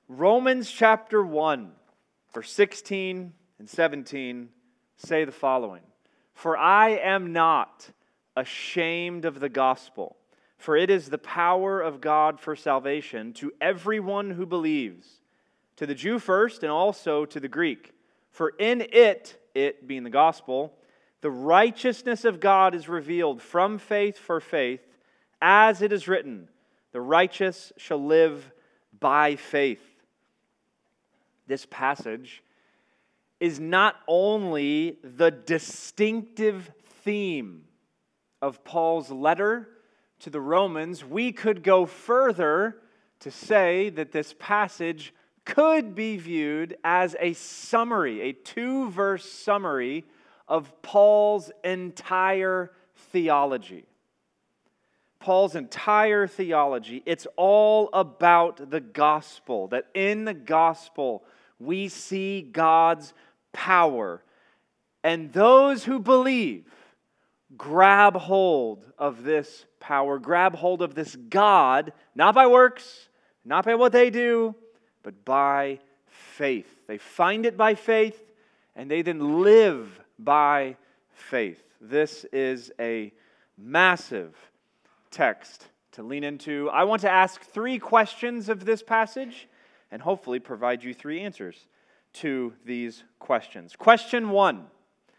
Romans chapter 1, verse 16 and 17 say the following. For I am not ashamed of the gospel, for it is the power of God for salvation to everyone who believes, to the Jew first and also to the Greek. For in it being the gospel, the righteousness of God is revealed from faith for faith, as it is written, the righteous shall live by faith. This passage is not only the distinctive theme of Paul's letter to the Romans, we could go further to say that this passage could be viewed as a summary, a 2-verse summary of Paul's entire theology. Paul's entire theology, it's all about the gospel, that in the gospel we see God's power. And those who believe grab hold of this power, grab hold of this God, not by works, not by what they do, but by faith. They find it by faith, and they then live by faith. This is a massive text to lean into. I want to ask 3 questions of this passage and hopefully provide you 3 answers to these questions. Question 1,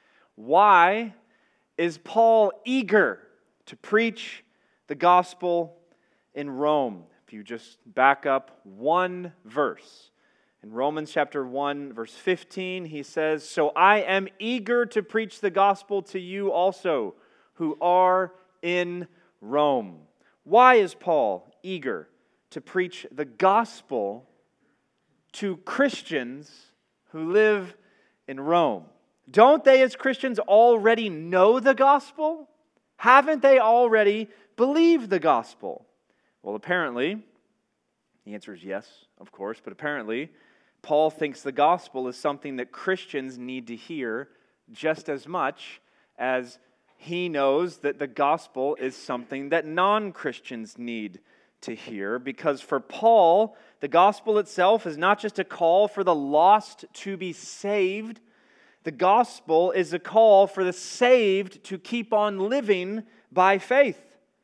why is Paul eager to preach the gospel in Rome? If you just back up 1 verse. In Romans chapter 1, verse 15, he says, So I am eager to preach the gospel to you also, who are in Rome. Why is Paul eager to preach the gospel to Christians who live in Rome? Don't they as Christians already know the gospel? Haven't they already believed the gospel? Well, apparently, the answer is yes, of course, but apparently, Paul thinks the gospel is something that Christians need to hear just as much as he knows that the gospel is something that non-Christians need to hear, because for Paul, the gospel itself is not just a call for the lost to be saved. The gospel is a call for the saved to keep on living by faith.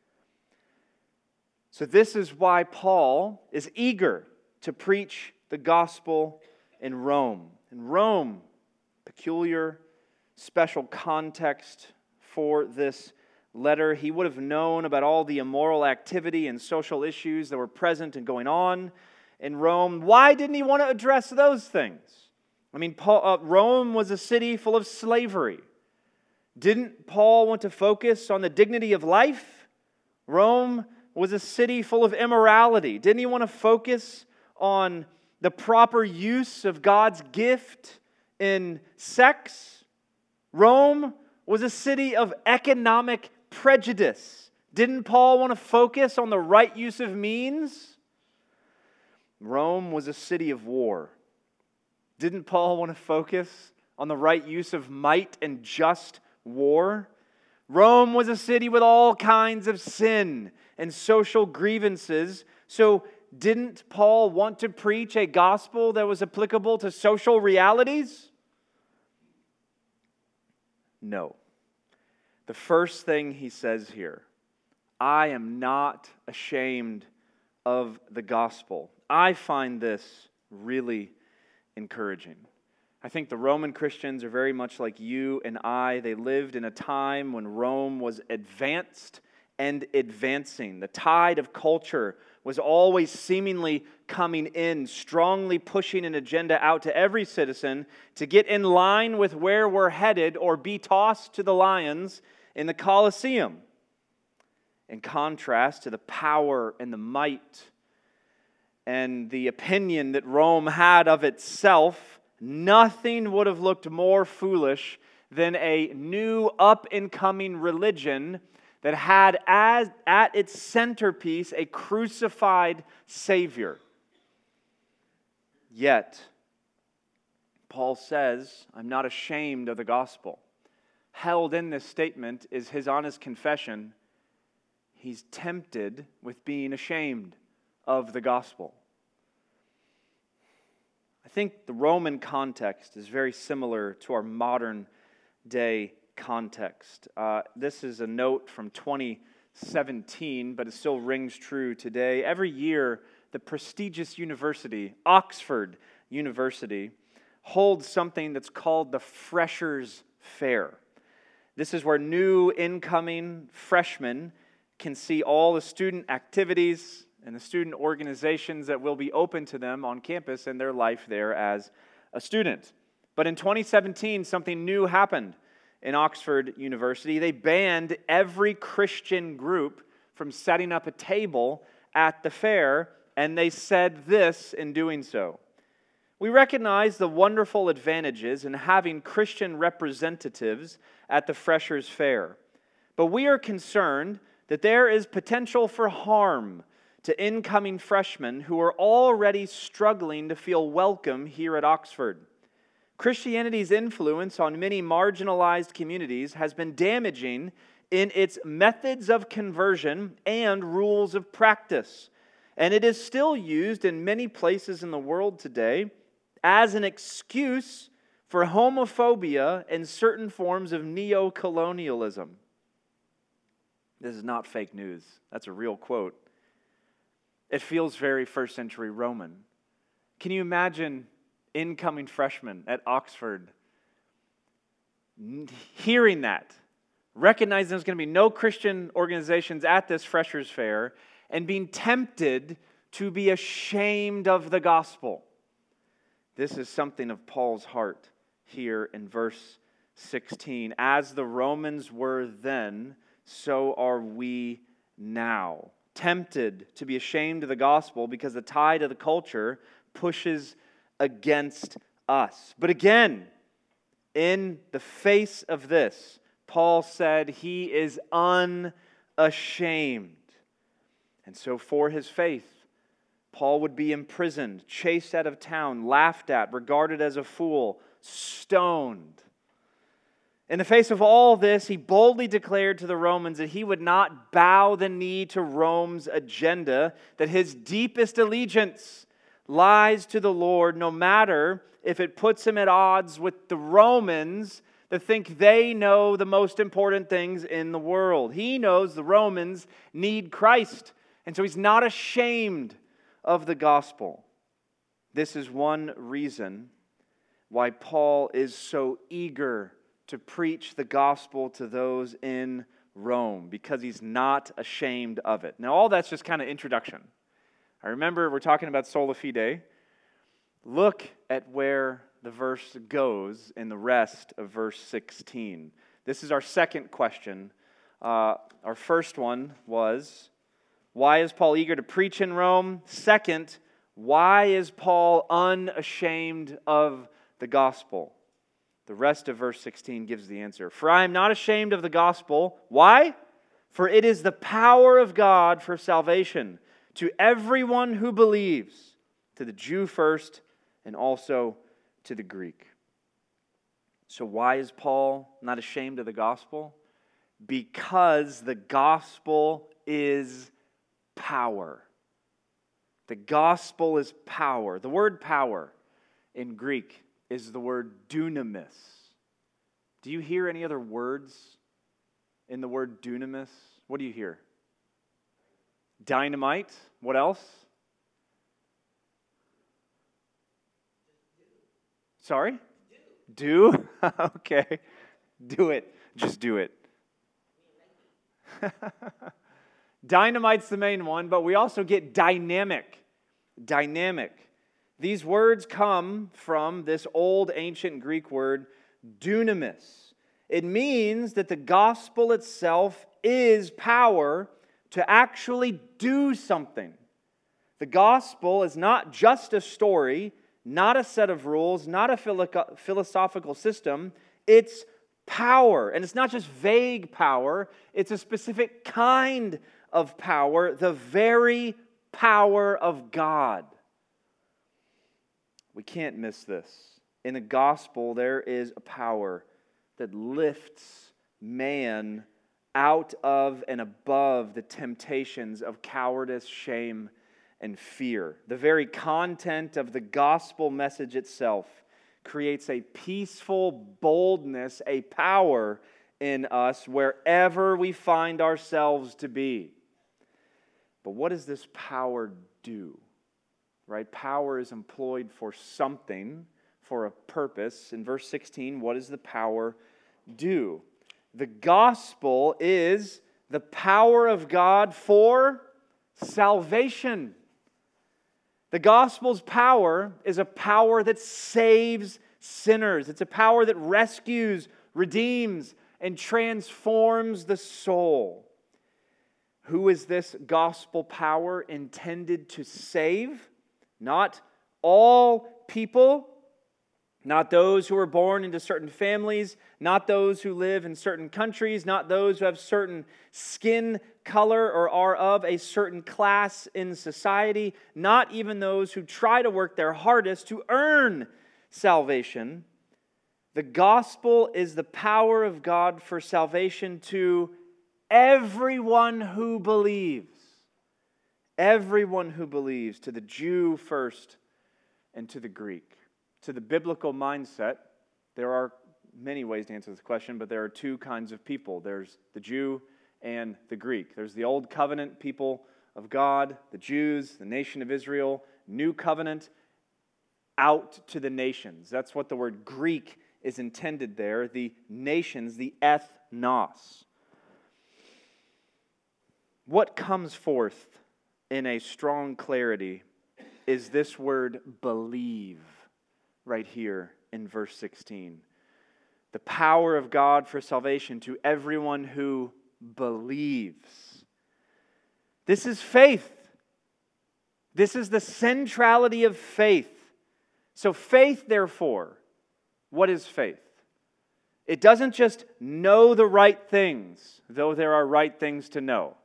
So this is why Paul is eager to preach the gospel in Rome. In Rome, peculiar, special context for this letter. He would have known about all the immoral activity and social issues that were present and going on in Rome. Why didn't he want to address those things? I mean, Rome was a city full of slavery. Didn't Paul want to focus on the dignity of life? Rome was a city full of immorality. Didn't he want to focus on the proper use of God's gift in sex? Rome was a city of economic prejudice. Didn't Paul want to focus on the right use of means? Rome was a city of war. Didn't Paul want to focus on the right use of might and just war? Rome was a city with all kinds of sin and social grievances. So didn't Paul want to preach a gospel that was applicable to social realities? No. The first thing he says here, I am not ashamed of the gospel. I find this really encouraging. I think the Roman Christians are very much like you and I. They lived in a time when Rome was advanced and advancing. The tide of culture was always seemingly coming in, strongly pushing an agenda out to every citizen to get in line with where we're headed or be tossed to the lions in the Colosseum. In contrast to the power and the might and the opinion that Rome had of itself, nothing would have looked more foolish than a new up-and-coming religion that had at its centerpiece a crucified Savior. Yet, Paul says, I'm not ashamed of the gospel. Held in this statement is his honest confession. He's tempted with being ashamed of the gospel. think the Roman context is very similar to our modern day context. This is a note from 2017, but it still rings true today. Every year, the prestigious university, Oxford University, holds something that's called the Freshers' Fair. This is where new incoming freshmen can see all the student activities and the student organizations that will be open to them on campus and their life there as a student. But in 2017, something new happened in Oxford University. They banned every Christian group from setting up a table at the fair, and they said this in doing so: "We recognize the wonderful advantages in having Christian representatives at the Freshers' Fair, but we are concerned that there is potential for harm to incoming freshmen who are already struggling to feel welcome here at Oxford. Christianity's influence on many marginalized communities has been damaging in its methods of conversion and rules of practice, and it is still used in many places in the world today as an excuse for homophobia and certain forms of neo-colonialism." This is not fake news. That's a real quote. It feels very first century Roman. Can you imagine incoming freshmen at Oxford hearing that, recognizing there's going to be no Christian organizations at this Freshers' Fair, and being tempted to be ashamed of the gospel? This is something of Paul's heart here in verse 16. As the Romans were then, so are we now. Tempted to be ashamed of the gospel because the tide of the culture pushes against us. But again, in the face of this, Paul said he is unashamed. And so for his faith, Paul would be imprisoned, chased out of town, laughed at, regarded as a fool, stoned. In the face of all this, he boldly declared to the Romans that he would not bow the knee to Rome's agenda, that his deepest allegiance lies to the Lord, no matter if it puts him at odds with the Romans that think they know the most important things in the world. He knows the Romans need Christ, and so he's not ashamed of the gospel. This is one reason why Paul is so eager to preach the gospel to those in Rome, because he's not ashamed of it. Now, all that's just kind of introduction. I remember we're talking about sola fide. Look at where the verse goes in the rest of verse 16. This is our second question. Our first one was, why is Paul eager to preach in Rome? Second, why is Paul unashamed of the gospel? The rest of verse 16 gives the answer. "For I am not ashamed of the gospel." Why? "For it is the power of God for salvation to everyone who believes, to the Jew first and also to the Greek." So why is Paul not ashamed of the gospel? Because the gospel is power. The gospel is power. The word power in Greek is the word dunamis. Do you hear any other words in the word dunamis? What do you hear? Dynamite. What else? Sorry? Do? Okay. Do it. Just do it. Dynamite's the main one, but we also get dynamic. Dynamic. These words come from this old ancient Greek word, dunamis. It means that the gospel itself is power to actually do something. The gospel is not just a story, not a set of rules, not a philosophical system. It's power. And it's not just vague power, it's a specific kind of power, the very power of God. We can't miss this. In the gospel, there is a power that lifts man out of and above the temptations of cowardice, shame, and fear. The very content of the gospel message itself creates a peaceful boldness, a power in us wherever we find ourselves to be. But what does this power do? Right? Power is employed for something, for a purpose. In verse 16, what does the power do? The gospel is the power of God for salvation. The gospel's power is a power that saves sinners. It's a power that rescues, redeems, and transforms the soul. Who is this gospel power intended to save? Not all people, not those who are born into certain families, not those who live in certain countries, not those who have certain skin color or are of a certain class in society, not even those who try to work their hardest to earn salvation. The gospel is the power of God for salvation to everyone who believes. Everyone who believes, to the Jew first and to the Greek. To the biblical mindset, there are many ways to answer this question, but there are two kinds of people. There's the Jew and the Greek. There's the Old Covenant people of God, the Jews, the nation of Israel, New Covenant, out to the nations. That's what the word Greek is intended there, the nations, the ethnos. What comes forth in a strong clarity is this word believe right here in verse 16. The power of God for salvation to everyone who believes. This is faith. This is the centrality of faith. So faith, therefore, what is faith? It doesn't just know the right things, though there are right things to know.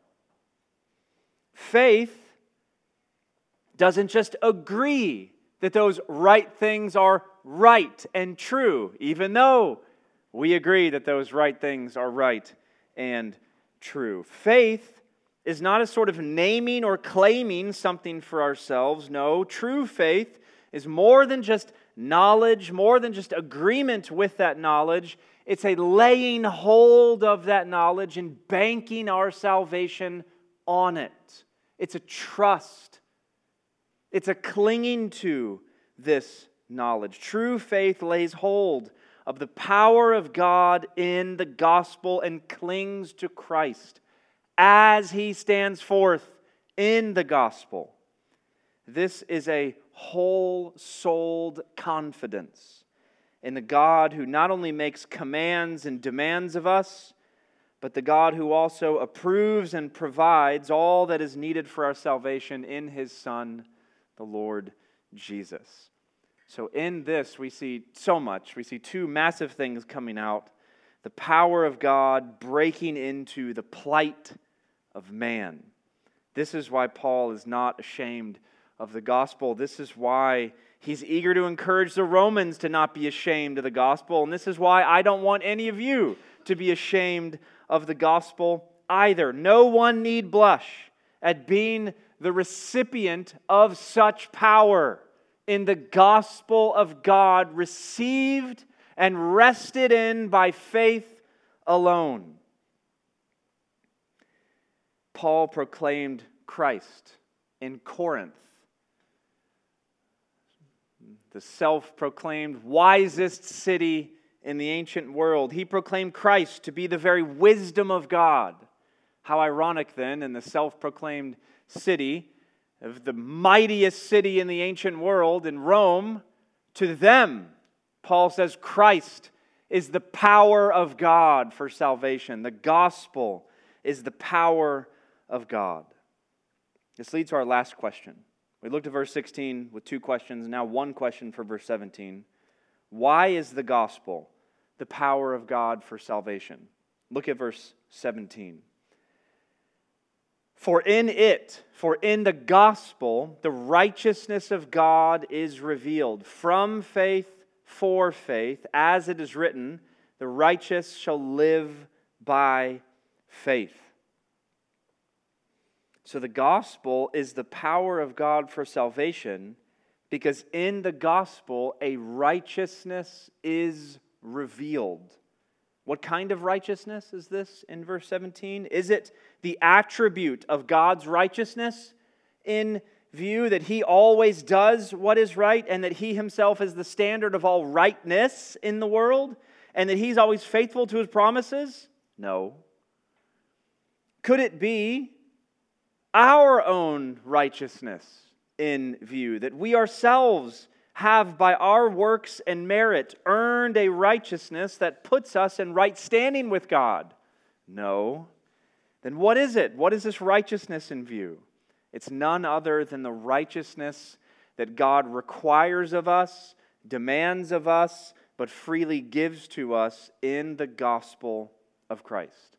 Faith doesn't just agree that those right things are right and true, even though we agree that those right things are right and true. Faith is not a sort of naming or claiming something for ourselves. No, true faith is more than just knowledge, more than just agreement with that knowledge. It's a laying hold of that knowledge and banking our salvation on it. It's a trust. It's a clinging to this knowledge. True faith lays hold of the power of God in the gospel and clings to Christ as He stands forth in the gospel. This is a whole-souled confidence in the God who not only makes commands and demands of us, but the God who also approves and provides all that is needed for our salvation in His Son, the Lord Jesus. So in this we see so much. We see two massive things coming out. The power of God breaking into the plight of man. This is why Paul is not ashamed of the gospel. This is why he's eager to encourage the Romans to not be ashamed of the gospel. And this is why I don't want any of you to be ashamed of the gospel either. No one need blush at being the recipient of such power in the gospel of God, received and rested in by faith alone. Paul proclaimed Christ in Corinth, the self-proclaimed wisest city in the ancient world. He proclaimed Christ to be the very wisdom of God. How ironic then, in the self-proclaimed city of the mightiest city in the ancient world, in Rome, to them, Paul says Christ is the power of God for salvation. The gospel is the power of God. This leads to our last question. We looked at verse 16 with two questions, now one question for verse 17. Why is the gospel the power of God for salvation? Look at verse 17. For in the gospel, the righteousness of God is revealed from faith for faith, as it is written, the righteous shall live by faith. So the gospel is the power of God for salvation, because in the gospel a righteousness is revealed. What kind of righteousness is this in verse 17? Is it the attribute of God's righteousness in view that He always does what is right and that He Himself is the standard of all rightness in the world and that He's always faithful to His promises? No. Could it be our own righteousness in view, that we ourselves have by our works and merit earned a righteousness that puts us in right standing with God? No. Then what is it? What is this righteousness in view? It's none other than the righteousness that God requires of us, demands of us, but freely gives to us in the gospel of Christ.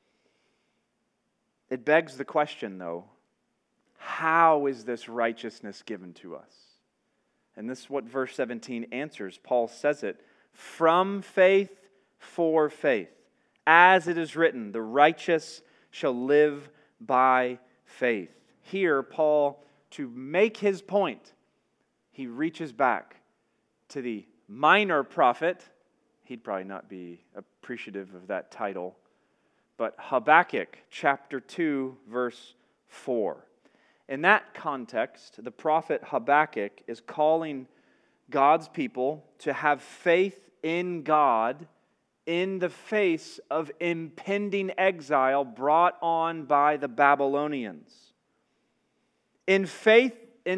It begs the question, though, how is this righteousness given to us? And this is what verse 17 answers. Paul says it, from faith for faith. As it is written, the righteous shall live by faith. Here, Paul, to make his point, he reaches back to the minor prophet. He'd probably not be appreciative of that title, but Habakkuk chapter 2, verse 4. In that context, the prophet Habakkuk is calling God's people to have faith in God in the face of impending exile brought on by the Babylonians. In face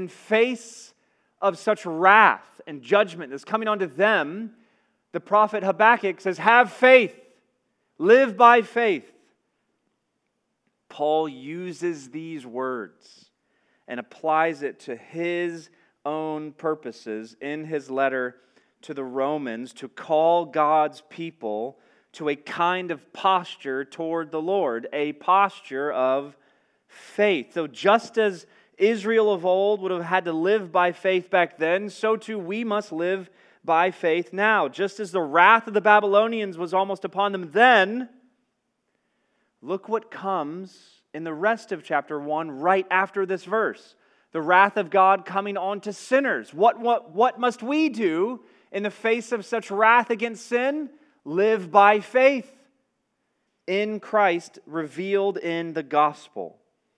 of such wrath and judgment that's coming onto them, the prophet Habakkuk says, have faith, live by faith. Paul uses these words and applies it to his own purposes in his letter to the Romans to call God's people to a kind of posture toward the Lord, a posture of faith. So just as Israel of old would have had to live by faith back then, so too we must live by faith now. Just as the wrath of the Babylonians was almost upon them then, look what comes in the rest of chapter 1 right after this verse. The wrath of God coming on to sinners. What must we do in the face of such wrath against sin? Live by faith in Christ revealed in the gospel.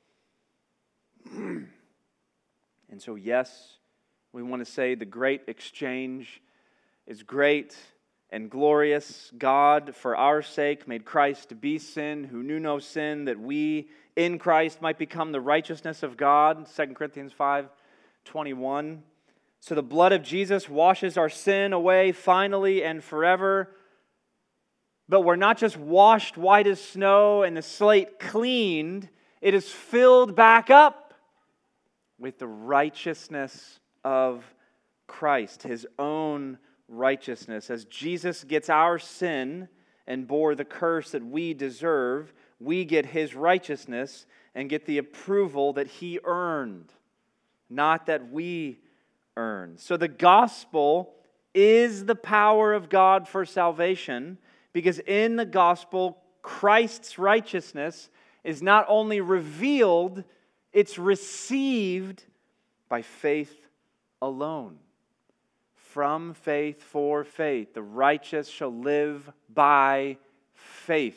And so, yes, we want to say the great exchange is great and glorious. God, for our sake, made Christ to be sin, who knew no sin, that we in Christ might become the righteousness of God. 2 Corinthians 5:21. So the blood of Jesus washes our sin away finally and forever. But we're not just washed white as snow and the slate cleaned, it is filled back up with the righteousness of Christ, His own righteousness. As Jesus gets our sin and bore the curse that we deserve, we get His righteousness and get the approval that He earned, not that we earned. So the gospel is the power of God for salvation, because in the gospel, Christ's righteousness is not only revealed, it's received by faith alone. From faith for faith. The righteous shall live by faith.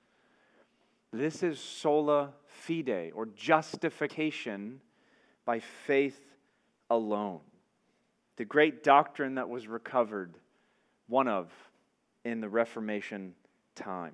This is sola fide, or justification by faith alone. The great doctrine that was recovered, one of, in the Reformation time.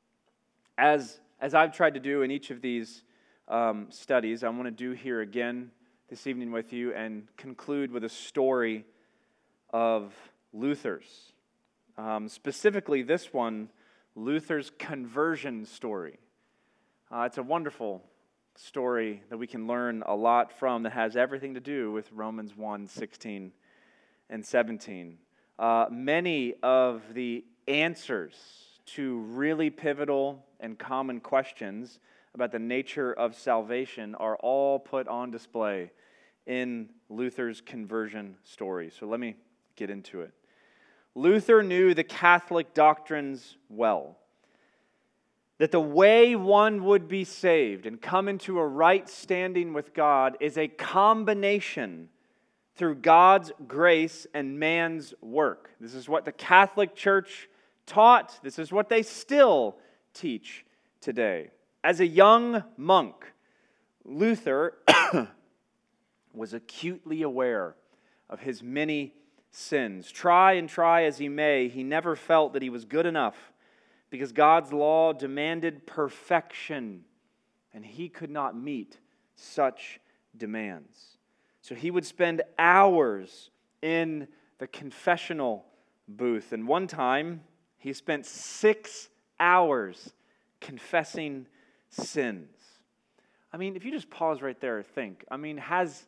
As I've tried to do in each of these studies, I want to do here again this evening with you and conclude with a story of Luther's. Specifically this one, Luther's conversion story. It's a wonderful story that we can learn a lot from that has everything to do with Romans 1:16 and 17. Many of the answers to really pivotal and common questions about the nature of salvation are all put on display in Luther's conversion story. So let me get into it. Luther knew the Catholic doctrines well. that the way one would be saved and come into a right standing with God is a combination through God's grace and man's work. This is what the Catholic Church taught. This is what they still teach today. As a young monk, Luther was acutely aware of his many sins. Try as he may, he never felt that he was good enough because God's law demanded perfection, and he could not meet such demands. So he would spend hours in the confessional booth, and one time he spent 6 hours confessing sins. I mean, if you just pause right there and think, I mean, has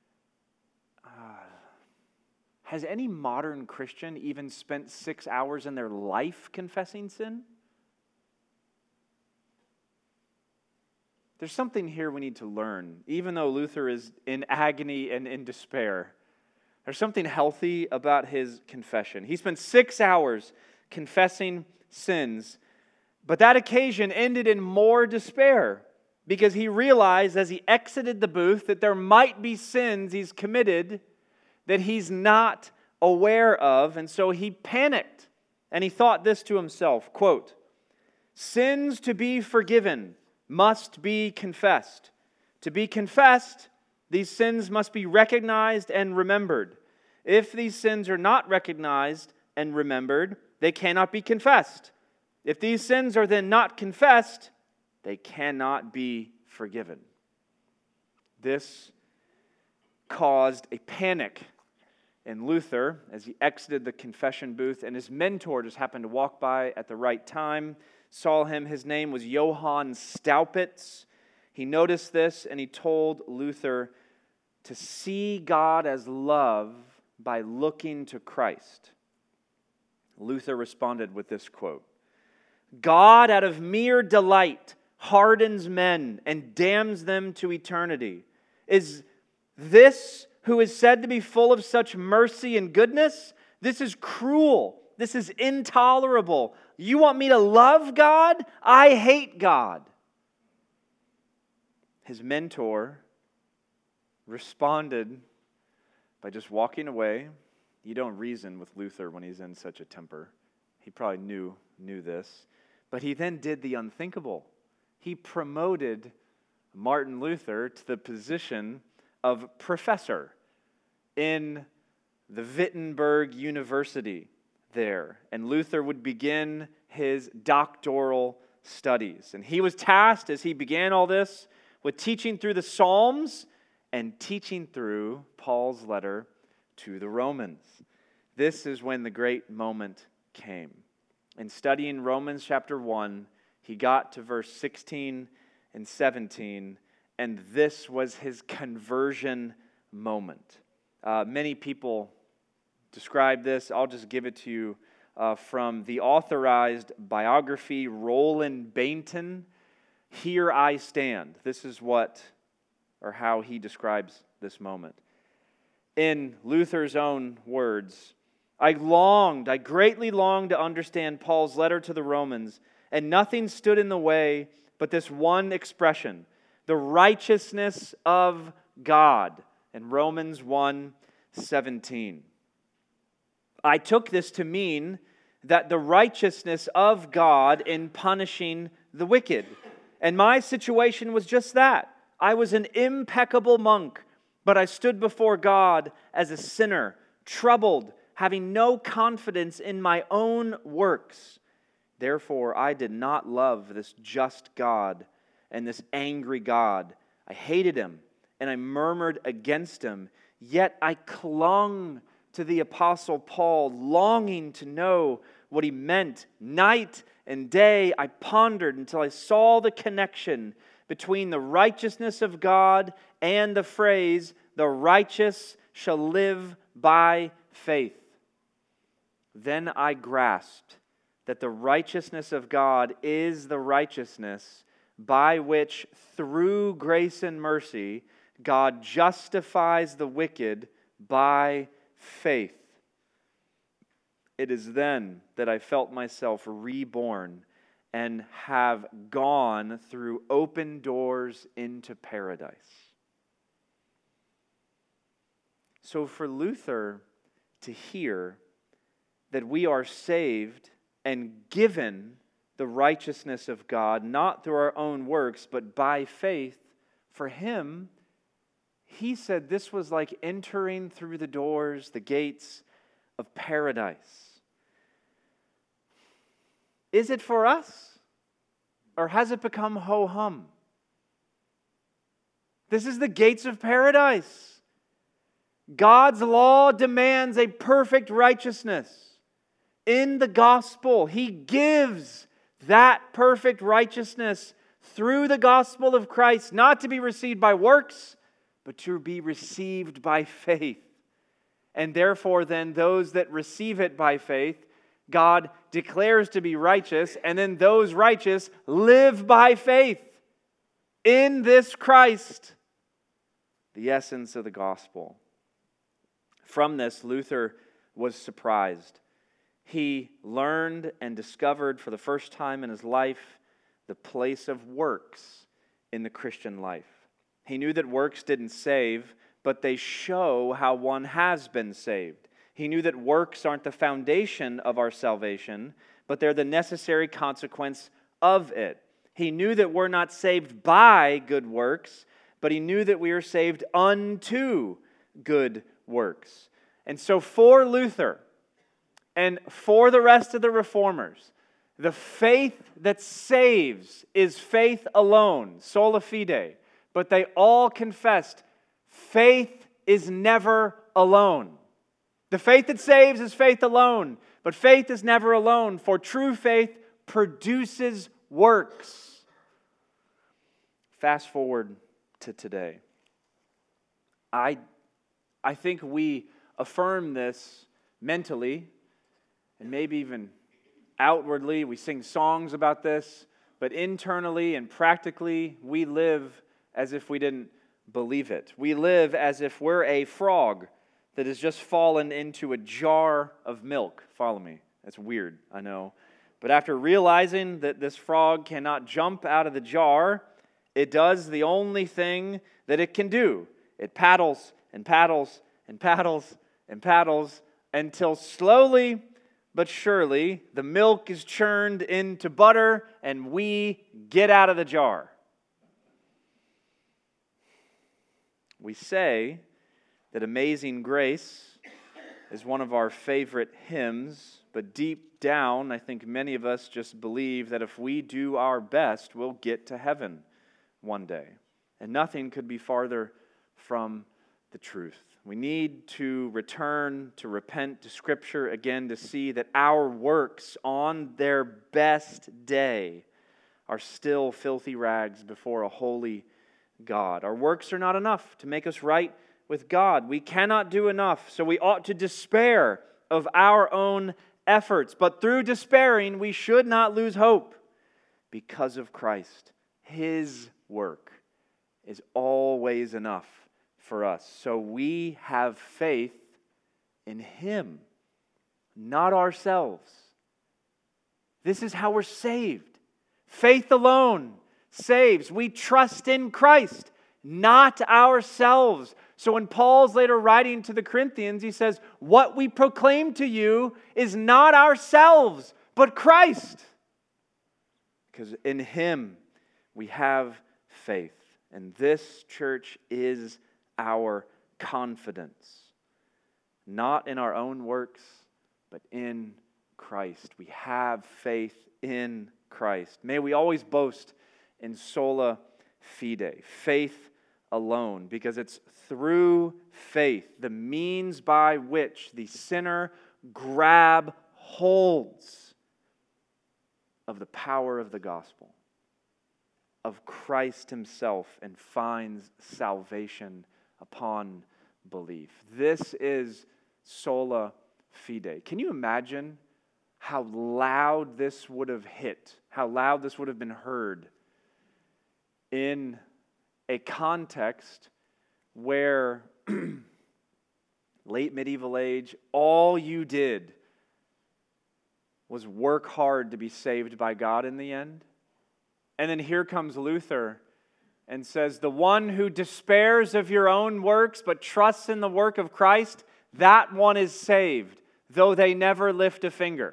any modern Christian even spent 6 hours in their life confessing sin? There's something here we need to learn. Even though Luther is in agony and in despair, there's something healthy about his confession. He spent 6 hours confessing sins, but that occasion ended in more despair because he realized as he exited the booth that there might be sins he's committed that he's not aware of, and so he panicked, and he thought this to himself, quote, "Sins to be forgiven must be confessed. To be confessed, these sins must be recognized and remembered. If these sins are not recognized and remembered, they cannot be confessed. If these sins are then not confessed, they cannot be forgiven." This caused a panic in Luther as he exited the confession booth, and his mentor just happened to walk by at the right time, saw him. His name was Johann Staupitz. He noticed this, and he told Luther to see God as love by looking to Christ. Luther responded with this quote, "God out of mere delight hardens men and damns them to eternity. Is this who is said to be full of such mercy and goodness? This is cruel. This is intolerable. You want me to love God? I hate God." His mentor responded by just walking away. You don't reason with Luther when he's in such a temper. He probably knew this. But he then did the unthinkable. He promoted Martin Luther to the position of professor in the Wittenberg University there. And Luther would begin his doctoral studies. And he was tasked, as he began all this, with teaching through the Psalms and teaching through Paul's letter to the Romans. This is when the great moment came. In studying Romans chapter 1, he got to verse 16 and 17, and this was his conversion moment. Many people describe this. I'll just give it to you from the authorized biography, Roland Bainton. "Here I stand." This is how he describes this moment. In Luther's own words, I greatly longed to understand Paul's letter to the Romans, and nothing stood in the way but this one expression, the righteousness of God, in Romans 1:17. I took this to mean that the righteousness of God in punishing the wicked. And my situation was just that. I was an impeccable monk, but I stood before God as a sinner, troubled, having no confidence in my own works. Therefore, I did not love this just God and this angry God. I hated him, and I murmured against him. Yet I clung to the Apostle Paul, longing to know what he meant. Night and day I pondered until I saw the connection between the righteousness of God and the phrase, "the righteous shall live by faith." Then I grasped that the righteousness of God is the righteousness by which, through grace and mercy, God justifies the wicked by faith. It is then that I felt myself reborn and have gone through open doors into paradise. So for Luther to hear that we are saved and given the righteousness of God, not through our own works, but by faith, for him, he said this was like entering through the doors, the gates of paradise. Is it for us? Or has it become ho-hum? This is the gates of paradise. God's law demands a perfect righteousness. In the gospel, He gives that perfect righteousness through the gospel of Christ, not to be received by works, but to be received by faith. And therefore, then, those that receive it by faith, God declares to be righteous, and then those righteous live by faith in this Christ, the essence of the gospel. From this, Luther was surprised. He learned and discovered for the first time in his life the place of works in the Christian life. He knew that works didn't save, but they show how one has been saved. He knew that works aren't the foundation of our salvation, but they're the necessary consequence of it. He knew that we're not saved by good works, but he knew that we are saved unto good works. And so for Luther, and for the rest of the reformers, the faith that saves is faith alone, sola fide. But they all confessed, faith is never alone. The faith that saves is faith alone, but faith is never alone, for true faith produces works. Fast forward to today. I think we affirm this mentally, and maybe even outwardly. We sing songs about this, but internally and practically, we live as if we didn't believe it. We live as if we're a frog that has just fallen into a jar of milk. Follow me. That's weird, I know. But after realizing that this frog cannot jump out of the jar, it does the only thing that it can do. It paddles and paddles and paddles and paddles until slowly but surely the milk is churned into butter and we get out of the jar. We say that Amazing Grace is one of our favorite hymns, but deep down, I think many of us just believe that if we do our best, we'll get to heaven one day. And nothing could be farther from the truth. We need to return, to repent to Scripture again, to see that our works on their best day are still filthy rags before a holy God. Our works are not enough to make us right with God. We cannot do enough, so we ought to despair of our own efforts. But through despairing, we should not lose hope because of Christ. His work is always enough for us. So we have faith in Him, not ourselves. This is how we're saved. Faith alone saves. We trust in Christ, not ourselves. So when Paul's later writing to the Corinthians, he says, what we proclaim to you is not ourselves, but Christ. Because in Him we have faith. And this, church, is our confidence. Not in our own works, but in Christ. We have faith in Christ. May we always boast in sola fide, faith alone, because it's through faith, the means by which the sinner grab holds of the power of the gospel, of Christ Himself, and finds salvation upon belief. This is sola fide. Can you imagine how loud this would have hit, how loud this would have been heard in a context where late medieval age, all you did was work hard to be saved by God in the end. And then here comes Luther and says, the one who despairs of your own works but trusts in the work of Christ, that one is saved, though they never lift a finger.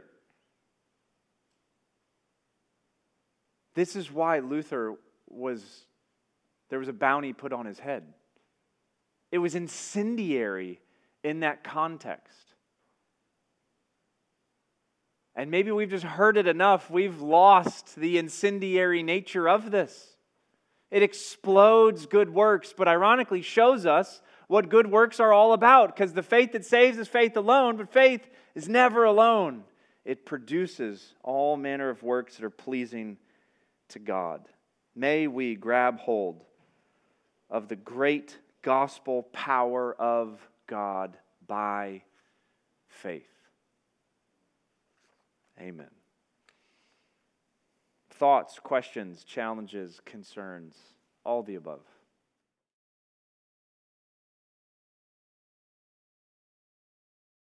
This is why there was a bounty put on his head. It was incendiary in that context. And maybe we've just heard it enough. We've lost the incendiary nature of this. It explodes good works, but ironically shows us what good works are all about, because the faith that saves is faith alone, but faith is never alone. It produces all manner of works that are pleasing to God. May we grab hold of the great gospel power of God by faith. Amen. Thoughts, questions, challenges, concerns, all the above.